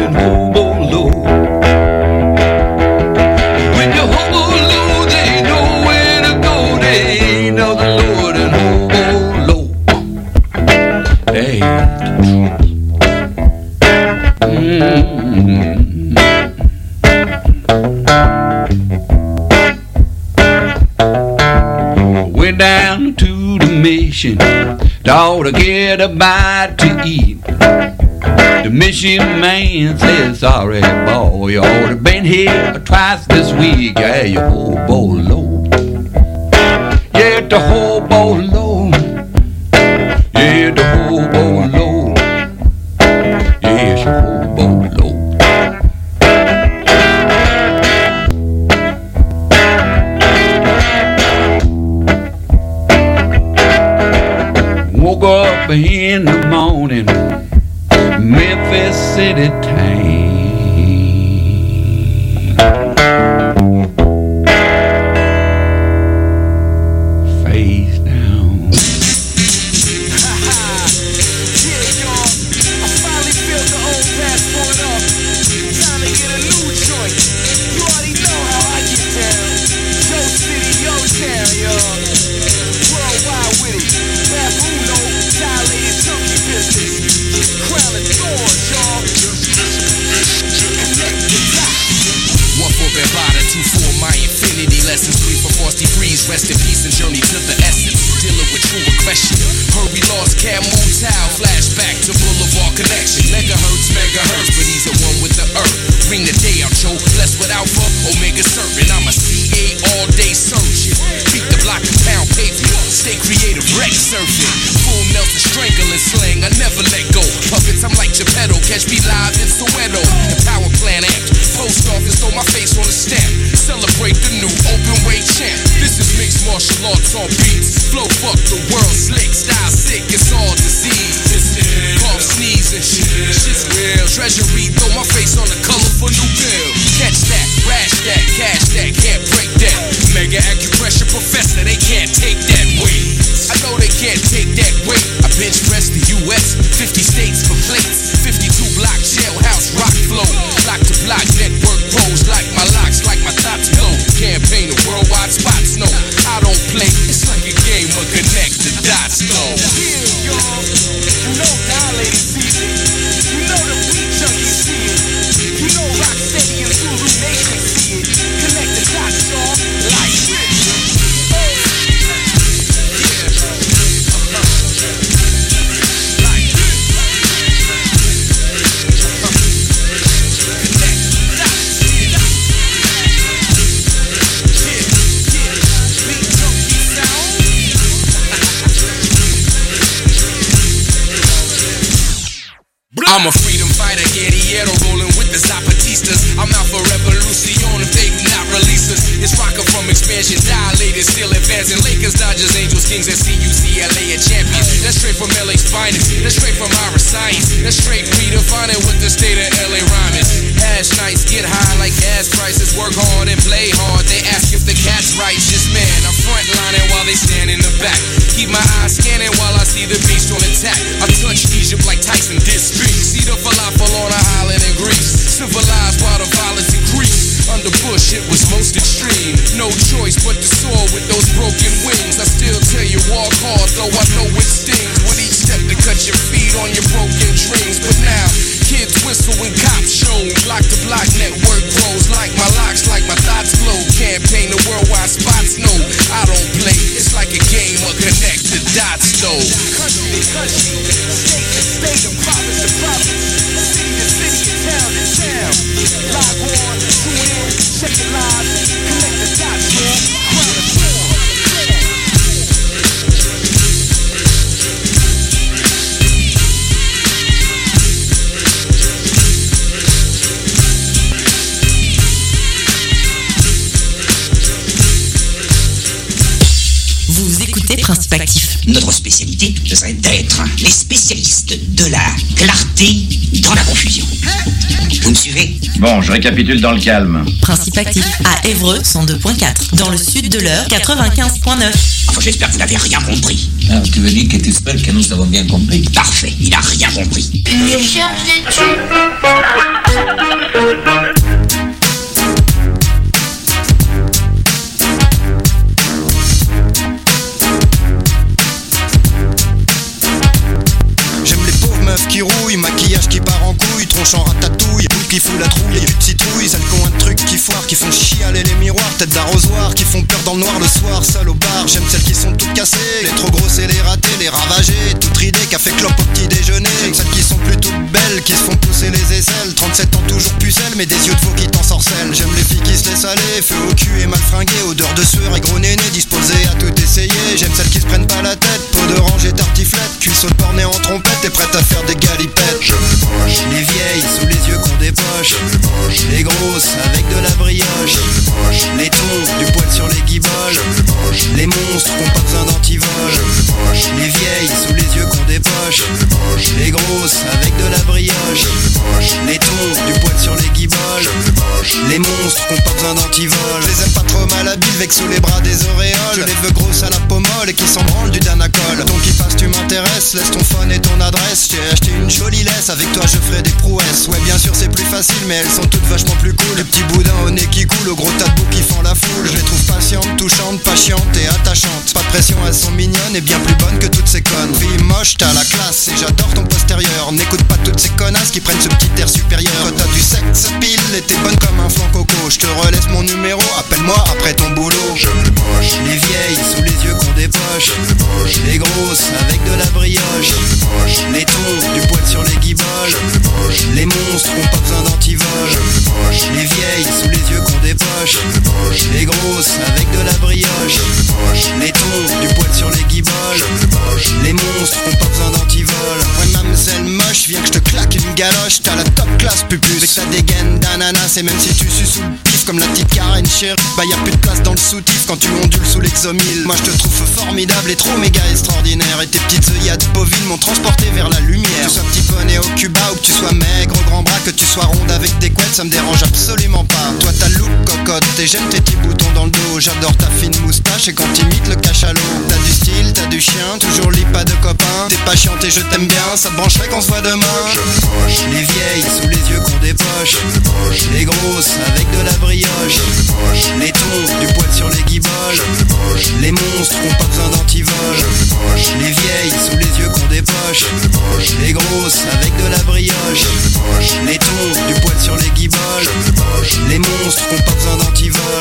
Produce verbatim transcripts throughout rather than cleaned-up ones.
and hobo low. When you hobo low, there ain't nowhere to go. There ain't nothing lower than hobo low. Hey. Mm-hmm. Went down to the mission, thought to get a bite to eat. The mission man says, sorry boy, you ought to been here twice this week. Yeah, you hobo low. Yeah, the hobo low. Yeah, the hobo low. Yeah, you hobo low. Woke up in the morning, Memphis City town. Face down. Yeah, y'all, I finally filled the old passport up. Time to get a new joint. You already know how I get down. Yo City, Yo Town, y'all. Worldwide with it. Babuno, dilated chunky business. Crown of thorns, y'all. Connect the dots. One for Bambada, two for my infinity lessons, three for Frosty Breeze, rest in peace and journey to the essence. Dealing with true aggression. Heard we lost Camu Tao, flashback to Boulevard Connection. Megahertz, megahertz, but he's the one with the earth. Bring the day out, Joe. Blessed with Alpha, Omega Serpent. I'm a C A all day surgeon. Beat the block and pound pavement. Stay creative, wreck surfing. Full Nelson strangling slang, I never let go. Puppets, I'm like Geppetto. Catch me live in Soweto. The power plant amped. Post office, throw my face on the stamp. Celebrate the new open weight champ. This is mixed martial arts on beats. Flow fuck the world slick. Style sick, it's all disease. Cough, sneeze and shit. Shit's real. Treasury, throw my face on the colorful new bill. Catch that, rash that, cash that, can't break that. Mega acupressure professor, they can't take that weight. I know they can't take that weight. I bench press the U S, fifty states for plates. fifty-two block jailhouse rock flow. Block to block network pros like my locks, like my thoughts glow. Campaign of worldwide spots, no, I don't play. It's like a game of connect the dots, though. Yeah, y'all. You know dilated season. You know the beat junkies see it. You know Rocksteady and Zulu Nation see it. Connect the dots, y'all. Like this. I'm a freedom fighter, guerrillero, rolling with the Zapatistas. I'm out for revolution if they do not release us. It's rockin' from expansion, dilated, still advancing. Lakers, Dodgers, Angels, Kings, and C U C L A are champions. That's straight from L A's finest. That's straight from our science. That's straight redefining what the state of L A rhyme is. Ash nights, get high like gas prices. Work hard and play hard. They ask if the cat's righteous. Man, I'm frontlining while they stand in the back. Keep my eyes scanning while I see the beast on attack. I touch Egypt like Tyson did speak. See the falafel on an island in Greece. Civilized while the violence increased. Under Bush it was most extreme. No choice but to soar with those broken wings. I still tell you walk hard though I know it stings. With each step to cut your feet on your broken dreams. But now kids whistle when cops show. Block to block network grows. Like my locks, like my thoughts glow. Campaign the worldwide spots, no, I don't play. It's like a game of connect the dots though. Country to country, state to state, and province to province, city to city, and town to town. Log on, tune in, check it live, connect the dots, y'all. Crown of thorns. Vous écoutez Principe Actif. Notre spécialité, ce serait d'être les spécialistes de la clarté dans la confusion. Vous me suivez? Bon, je récapitule dans le calme. Principe Actif à Évreux cent deux virgule quatre. Dans le sud de l'Eure quatre-vingt-quinze virgule neuf. Enfin, j'espère que vous n'avez rien compris. Alors, tu veux dire que tu espères que nous avons bien compris? Parfait, il a rien compris. Je cherche des qui fout la trouille, les putes citrouilles, celles qui ont un truc qui foire, qui font chialer les miroirs, tête d'arrosoir, qui font peur dans le noir le soir, seul au bar. J'aime celles qui sont toutes cassées, les trop grosses et les ratées, les ravagées, toutes ridées, café clope au petit déjeuner. J'aime celles qui sont plutôt belles, qui se font pousser les aisselles, trente-sept ans toujours pucelles, mais des yeux de veau qui t'ensorcellent. J'aime les filles qui se laissent aller, feu au cul et mal fringuées, odeur de sueur et gros néné, disposées à tout essayer. J'aime celles qui se prennent pas la tête, peau d'orange et tartiflette, cuisseaux de porc en trompette et prêtes à faire des galipettes. J'aime les moches, les vieilles sous les yeux qu'on dépoche, j'aime les moches, les grosses avec de la brioche, j'aime les moches, les tons, du poil sur les guiboles, j'aime les moches, les monstres qui ont pas besoin d'antivol, j'aime les moches, les vieilles sous les yeux qu'on dépoche, j'aime les moches, les grosses avec de la brioche, j'aime les moches, les tons, du poil sur les guiboles, j'aime les moches, les monstres qui ont pas besoin d'antivol. Je les aime pas trop malhabiles, avec sous les bras des auréoles, je les veux grosses à la peau molle et qui s'en branlent du Danacol. Ton qui passe tu m'intéresses, laisse ton phone et ton adresse, j'ai acheté une jolie laisse, avec toi je ferai des prouesses. Ouais bien sûr c'est plus facile mais elles sont toutes vachement plus cool. Le petit boudin au nez qui coule, au gros tas de bouts qui font la foule. Je les trouve patientes, touchantes, patientes et attachantes. Pas de pression, elles sont mignonnes et bien plus bonnes que toutes ces connes. Fille moche, t'as la classe et j'adore ton postérieur. N'écoute pas toutes ces connasses qui prennent ce petit air supérieur. Quand t'as du sexe pile et t'es bonne comme un flan coco, je te relaisse mon numéro, appelle-moi après ton boulot. J'aime les moches, les vieilles sous les yeux qu'on dépoche, j'aime les moches, les grosses avec de la brioche, j'aime les moches, les tons, du poil sur les guiboles, j'aime les moches, les monstres qui ont pas besoin d'antivol, j'aime les moches, les vieilles sous les yeux qu'on dépoche, j'aime les moches, les grosses avec de la brioche, j'aime les moches, les tons, du poil sur les guiboles, j'aime les moches, les monstres qui ont pas besoin d'antivol. Ouais mademoiselle moche, viens que je te claque une galoche, t'as la top classe pupus, avec ta dégaine d'ananas et même si tu suces sous le pif comme la petite Karen chérie, bah y'a plus de place dans le soutif quand tu ondules sous l'exomile. Moi je te trouve formidable et trop méga extraordinaire, et tes petites œillades bovines m'ont transporté vers la lumière. Que tu sois petit poney au Cuba ou que tu sois maigre au grand bras, que tu sois ronde avec des couettes, ça me dérange absolument pas. Toi t'as le look cocotte et j'aime tes petits boutons dans le dos, j'adore ta fine moustache et quand t'imites le cachalot. T'as du style, t'as du chien, toujours lit pas de copain, t'es pas chiante et je t'aime bien, ça te brancherait qu'on se voit demain. J'aime les moches, les vieilles sous les yeux qu'on dépoche, j'aime les moches, les grosses avec de la brioche, j'aime les moches, les tons, du poil sur les guiboles, j'aime les moches, les monstres qui ont pas besoin d'antivol, j'aime les moches, les vieilles sous les yeux qu'on dépoche, j'aime les moches, les grosses avec de la brioche, j'aime les moches, les tons, du poil sur les guiboles, j'aime les moches, les monstres qui ont pas besoin d'antivol.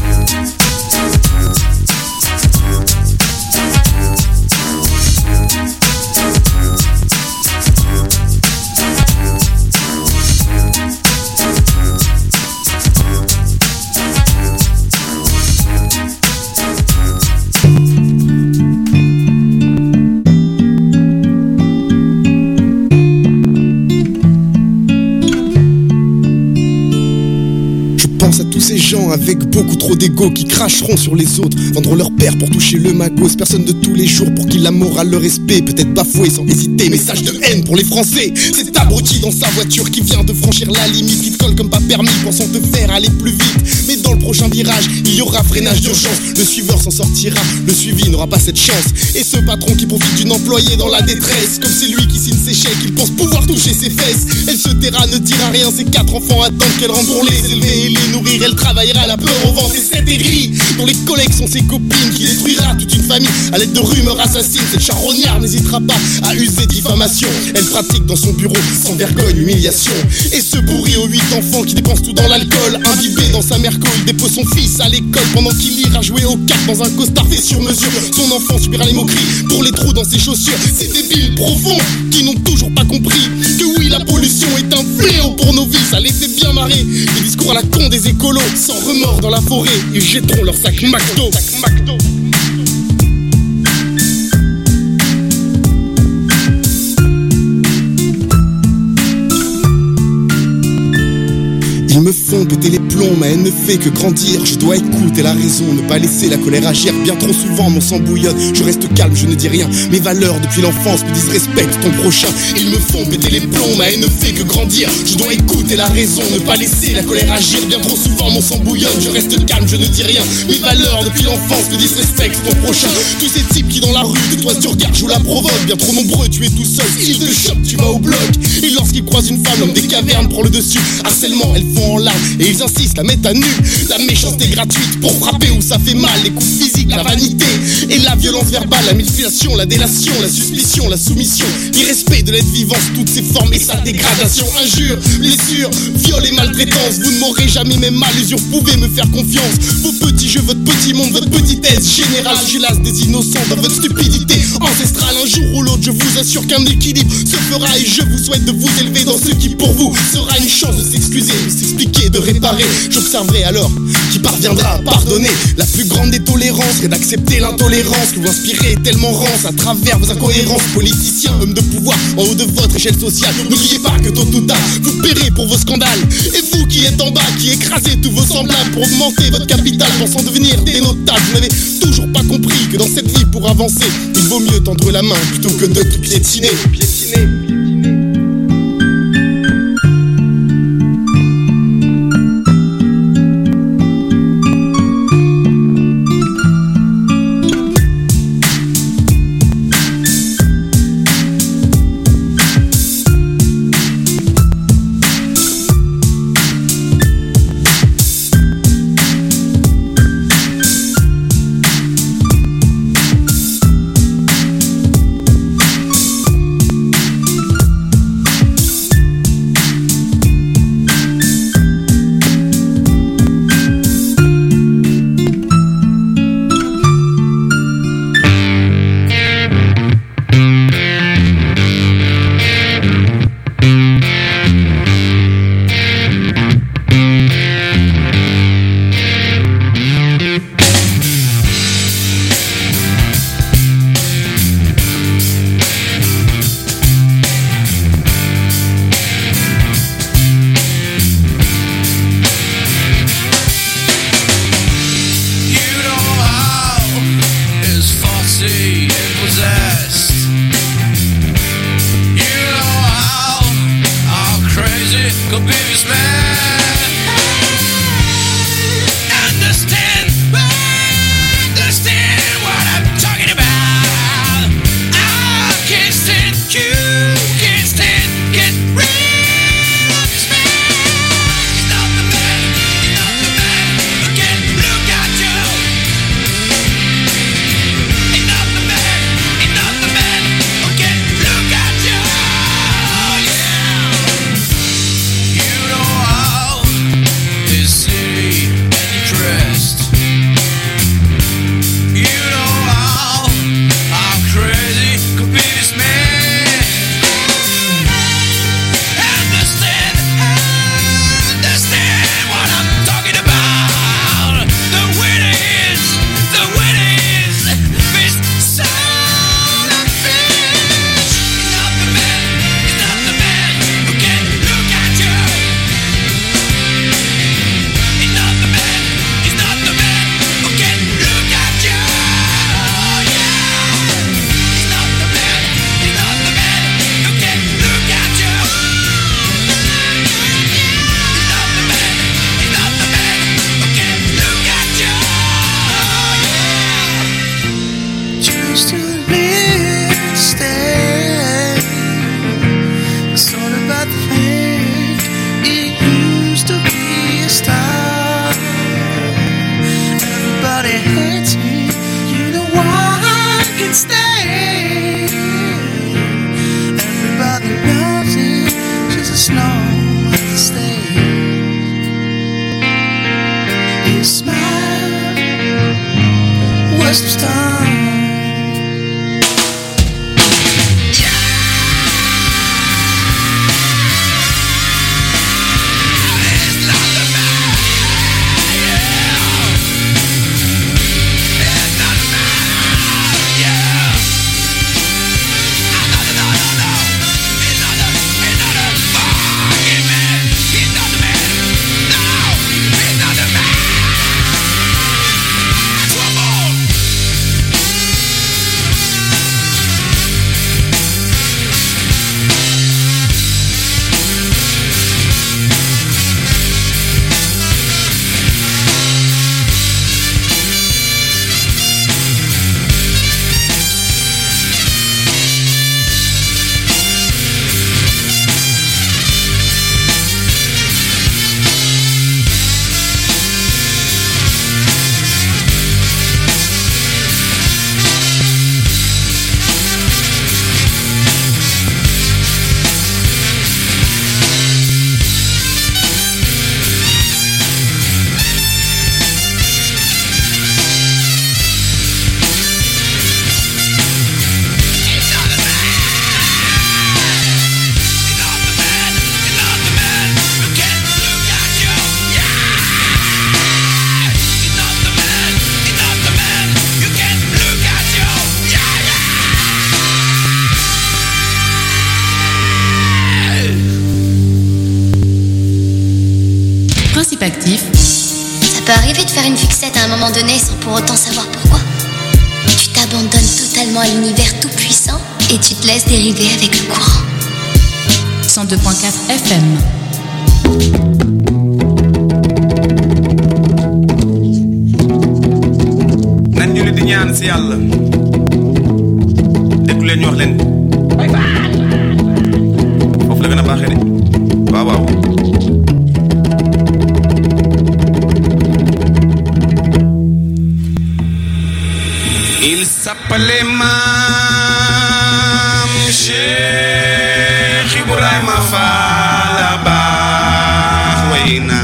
À tous ces gens avec beaucoup trop d'ego qui cracheront sur les autres, vendront leur père pour toucher le magos, personne de tous les jours pour qui la morale, le respect peut-être bafoué sans hésiter. Message de haine pour les Français, cet abruti dans sa voiture qui vient de franchir la limite, qui te colle comme pas permis pensant te faire aller plus vite. Mais dans le prochain virage, il y aura freinage d'urgence, le suiveur s'en sortira, le suivi n'aura pas cette chance. Et ce patron qui profite d'une employée dans la détresse, comme c'est lui qui signe ses chèques, il pense pouvoir toucher ses fesses. Elle se taira, ne dira rien, ses quatre enfants attendent qu'elle rentre pour les élever et les nourrir. Elle travaillera la peur au ventre et cette aigrie dont les collègues sont ses copines, qui détruira toute une famille à l'aide de rumeurs assassines. Cette charognard n'hésitera pas à user diffamation, elle pratique dans son bureau sans vergogne humiliation. Et ce bourri aux huit enfants qui dépense tout dans l'alcool, imbibé dans sa merco, il dépose son fils à l'école pendant qu'il ira jouer aux cartes dans un costard fait sur mesure. Son enfant subira les moqueries pour les trous dans ses chaussures. Ces débiles profonds qui n'ont toujours pas compris que oui, la pollution est un fléau pour nos vies. Ça les fait bien marrer, les discours à la con des écolos. Sans remords dans la forêt, ils jetteront leur sac McDo. Sac McDo. Ils me font péter les plombs, ma haine ne fait que grandir. Je dois écouter la raison, ne pas laisser la colère agir. Bien trop souvent mon sang bouillonne, je reste calme, je ne dis rien. Mes valeurs depuis l'enfance me disent respecte ton prochain. Ils me font péter les plombs, ma haine ne fait que grandir. Je dois écouter la raison, ne pas laisser la colère agir. Bien trop souvent mon sang bouillonne, je reste calme, je ne dis rien. Mes valeurs depuis l'enfance me disent respecte ton prochain. Tous ces types qui dans la rue de toi tu regardes, je la provoque. Bien trop nombreux, tu es tout seul, s'ils te chopent, tu vas au bloc. Et lorsqu'ils croisent une femme, l'homme des cavernes prend le dessus. Harcèlement, elles font sont en larmes et ils insistent à mettre à nu. La méchanceté gratuite pour frapper où ça fait mal, les coups physiques, la vanité et la violence verbale, la manipulation, la délation, la suspicion, la soumission, l'irrespect de l'être vivant, toutes ces formes et sa dégradation, injures, blessures, viols et maltraitance. Vous ne m'aurez jamais même mal usure, vous pouvez me faire confiance. Vos petits jeux, votre petit monde, votre petitesse générale, je suis las des innocents dans votre stupidité ancestrale. Un jour ou l'autre, je vous assure qu'un équilibre se fera et je vous souhaite de vous élever dans ce qui pour vous sera une chance de s'excuser, de s'expliquer, de réparer. J'observerai alors qui parviendra à pardonner. La plus grande des tolérances serait d'accepter l'intolérance que vous inspirez tellement rance à travers vos incohérences. Politiciens, hommes de pouvoir en haut de votre échelle sociale, n'oubliez pas que tôt ou tard vous paierez pour vos scandales. Et vous qui êtes en bas, qui écrasez tous vos semblables pour augmenter votre capital, pensant devenir des notables, vous n'avez toujours pas compris que dans cette vie pour avancer, il vaut mieux tendre la main plutôt que de tout piétiner. piétiner. Come on! actif. Ça peut arriver de faire une fixette à un moment donné sans pour autant savoir pourquoi. Tu t'abandonnes totalement à l'univers tout puissant et tu te laisses dériver avec le courant. cent deux point quatre F M. nañ ñu di ñaan si yàlla déglu leen ñu wax leen foofu la gën a baaxee de waaw waaw. Il s'appelait Mam Cheikh Ibrahima Fall baax way na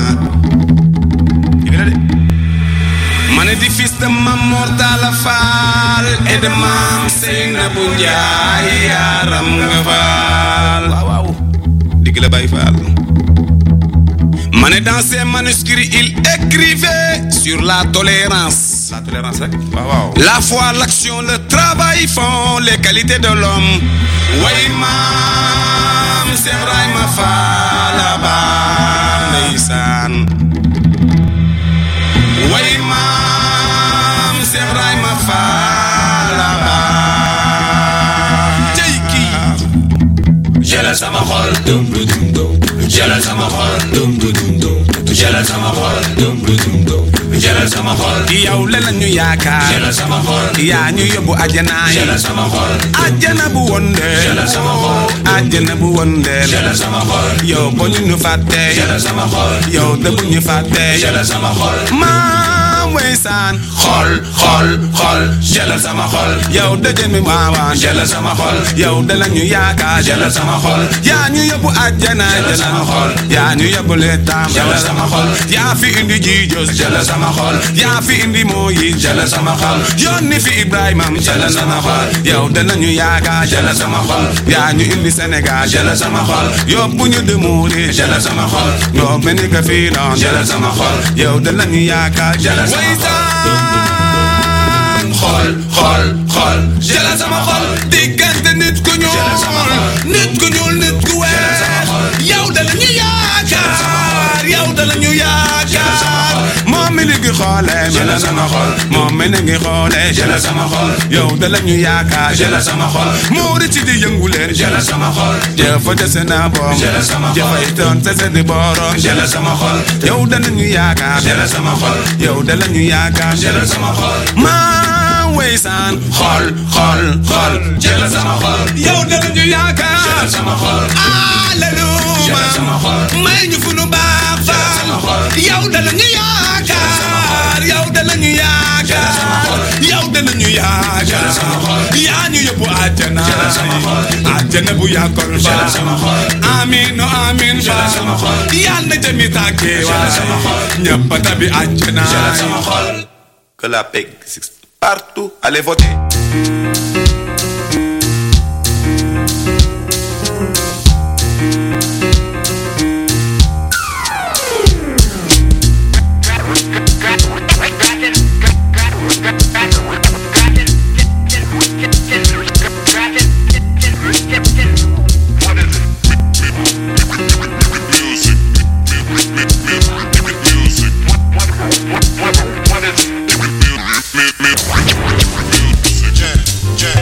di fils de Mam Mortala Fall et de Mam Seynabou Ndiaye yaram nga Fall waaw waaw digg la Baye Fall. Mané dans ses manuscrits il écrivait sur la tolérance. La tolérance rek waaw waaw. La foi, l'action, le travail font les qualités de l'homme. way Mam Cheikh Ibrahima Fall ba ndeysaan way Mam Cheikh Ibrahima Fall ba tey kii jëlal sama xol dum dum dum jëlal sama xol dum dum dum jëlal sama xol dum dum dum jëlal sama xol yow la ñu yaakaar jëlal sama xol yaa ñu yóbbu àjjana jëlal sama xol àjjana bu wonde jëlal sama xol àjjana bu wonde jëlal sama xol yow bo ñu ñu fàtte jëlal sama xol yow de bu ñu fàtte jëlal sama xol Mam weysaan xol xol xol jëlal sama xol yow dëjën mi maawaan jëlal sama xol yow de la ñu yaakaar jëlal sama xol yaa ñu yóbbu àjjana jëlal sama xol yaa ñu yóbbu leetam jëlal sama xol yaa fi indi jiijos jëlal sama xol yaa fi indi mooyi jëlal sama xol yónni fi Ibrahima jëlal sama xol yow de la ñu yaakaar jëlal sama xol yaa ñu indi Sénégal jëlal sama xol yóbbu ñu de muuri jëlal sama xol ñoo mel ni que fii noon jëlal sama xol yow de la ñu yaakaar jëlal sama xol xol xol xol jëlal sama xol diggante nit ku ñuul nit ku ñuul nit ku weex yow de la ñu yaakaar yow de la ñu yaakaar moom mi ngi xoolee jëlal sama xol moom mi ngi xoolee jëlal sama xol yow de la ñu yaakaar jëlal sama xol moo di ci di yëngu leen jëlal sama xol jëfa dese na boom jëlal sama xol jëfay doon tese di borom jëlal sama xol yow de la ñu yaakaar jëlal sama xol yow de la ñu yaakaar jëlal sama xol Mam weysaan xol xol xol jëlal sama xol yow de la ñu yaakaar jëlal sama xol alléluia jëlal sama xol may ñu fu nu baax faal yow de la ñu yaakaar yow de la ñu yaakaar yow de la ñu yaakaar yaa ñu yóbbu àjjana àjjana bu yàggul faal amiin no amiin faal yal na jëmi tàggee waay ñëpp tabi àjjana que la paix existe partout. Allez voter. Jam, jam.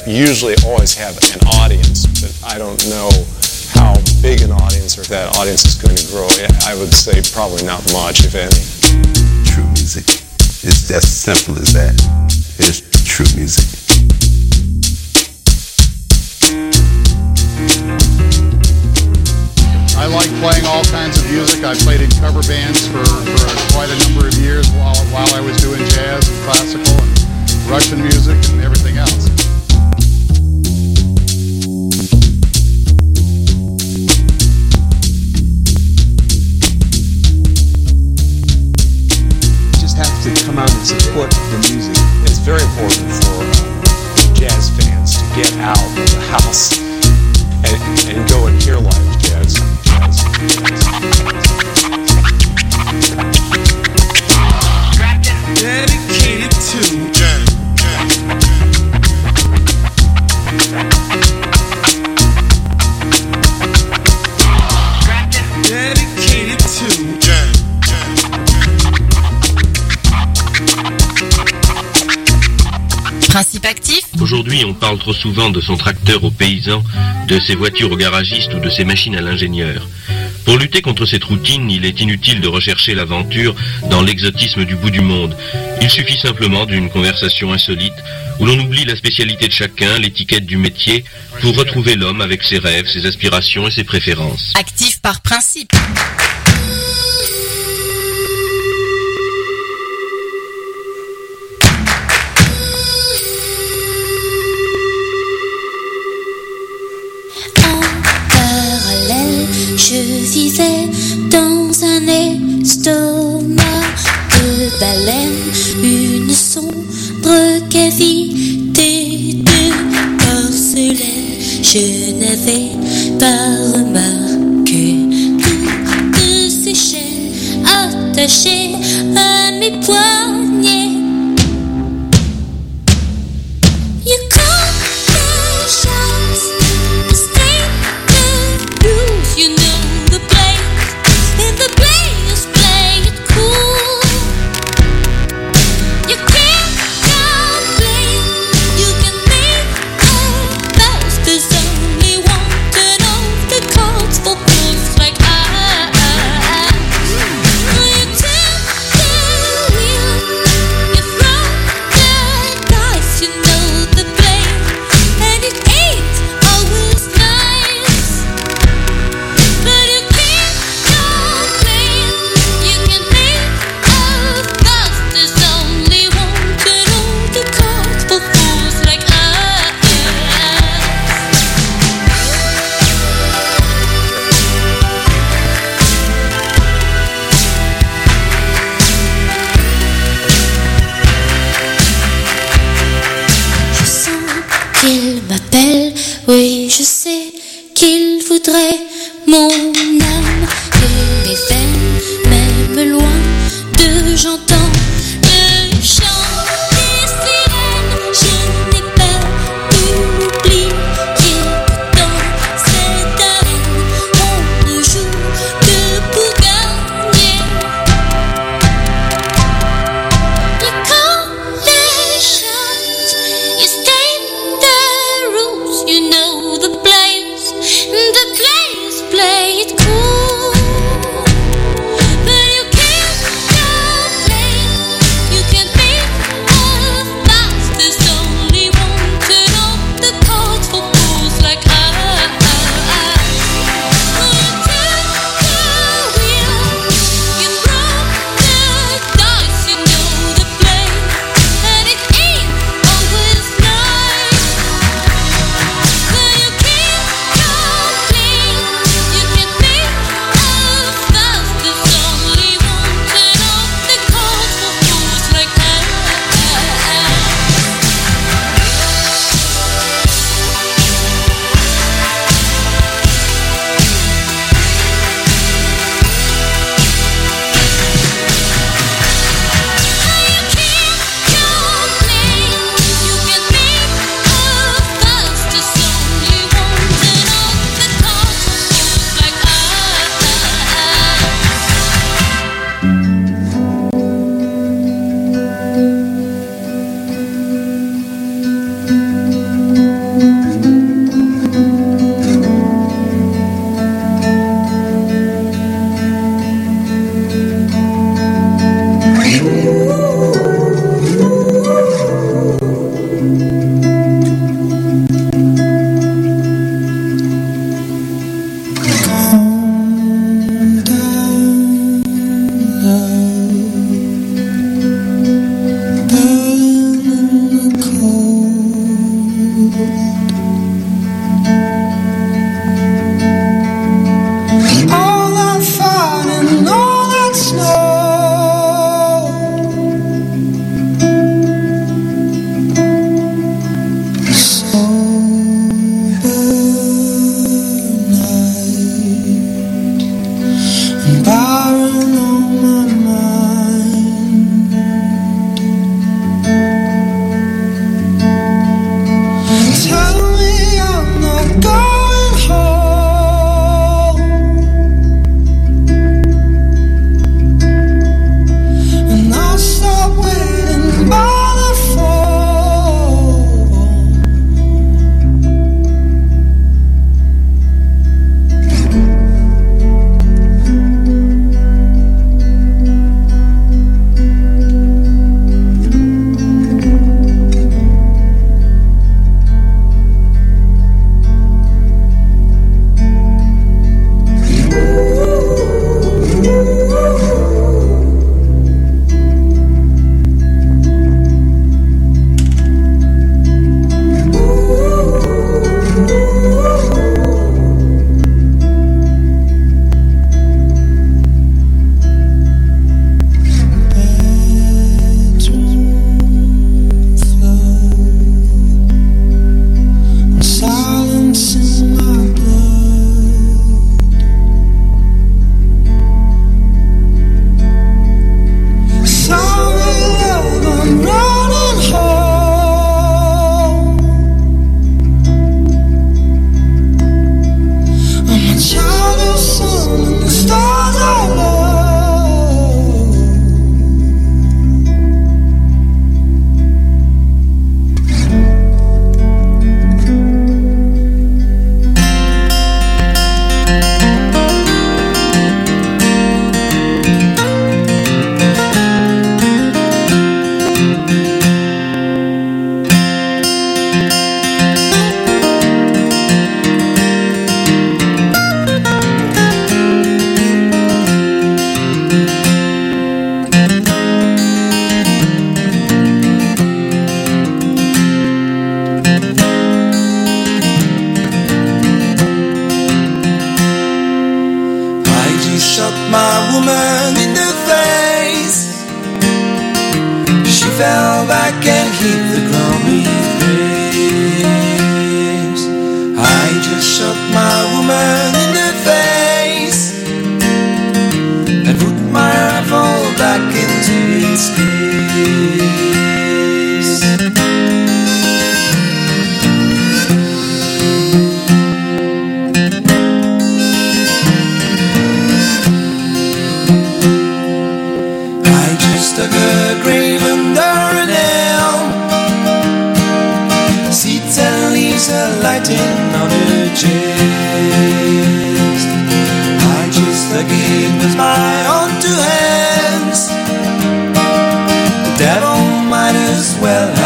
usually always have an audience, but I don't know how big an audience or if that audience is going to grow. I would say probably not much, if any. True music. It's as simple as that. It's true music. I like playing all kinds of music. I played in cover bands for, for quite a number of years while, while I was doing jazz and classical and Russian music and everything else. You just have to come out and support the music. It's very important for uh, jazz fans to get out of the house and, and go and hear live jazz. Dedicated to jazz. Dedicated to jazz. Principe actif. Aujourd'hui, on parle trop souvent de son tracteur aux paysans, de ses voitures aux garagistes ou de ses machines à l'ingénieur. Pour lutter contre cette routine, il est inutile de rechercher l'aventure dans l'exotisme du bout du monde. Il suffit simplement d'une conversation insolite où l'on oublie la spécialité de chacun, l'étiquette du métier, pour retrouver l'homme avec ses rêves, ses aspirations et ses préférences. Actif par principe. Je vivais dans un estomac de baleine, une sombre cavité de porcelaine. Je n'avais pas remarqué toutes ces chaînes attachées à mes poignets. You call the shots, the state, the rules, you know. Oui, je sais qu'il voudrait mon âme et mes veines, même loin de j'entends le chant des sirènes. Je n'ai pas oublié que dans cette arène, on ne joue que pour gagner. You call the shots, you state the rules, you know the players, the players play it cool. well that can heap the crummy graves. I just shot my woman in the face and put my rifle back into its case. I just dug a grave under an elm, seeds and leaves are lighting on her chest. I just dug it with my own two hands. The devil might as well have